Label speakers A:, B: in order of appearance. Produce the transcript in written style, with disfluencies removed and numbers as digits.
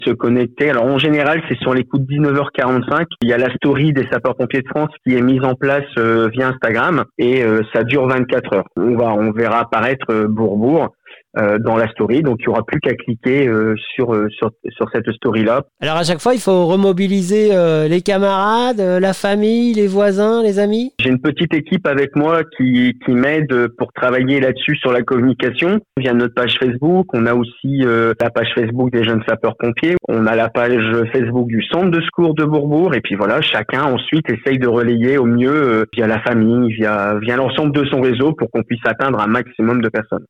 A: se connecter. Alors en général, c'est sur les coups de 19h45. Il y a la story des sapeurs-pompiers de France qui est mise en place via Instagram et ça dure 24 heures. On verra apparaître Bourbourg dans la story, donc il n'y aura plus qu'à cliquer sur cette story-là.
B: Alors à chaque fois, il faut remobiliser les camarades, la famille, les voisins, les amis.
A: J'ai une petite équipe avec moi qui m'aide pour travailler là-dessus sur la communication via notre page Facebook. On a aussi la page Facebook des jeunes sapeurs-pompiers. On a la page Facebook du centre de secours de Bourbourg. Et puis voilà, chacun ensuite essaye de relayer au mieux via la famille, via l'ensemble de son réseau pour qu'on puisse atteindre un maximum de personnes.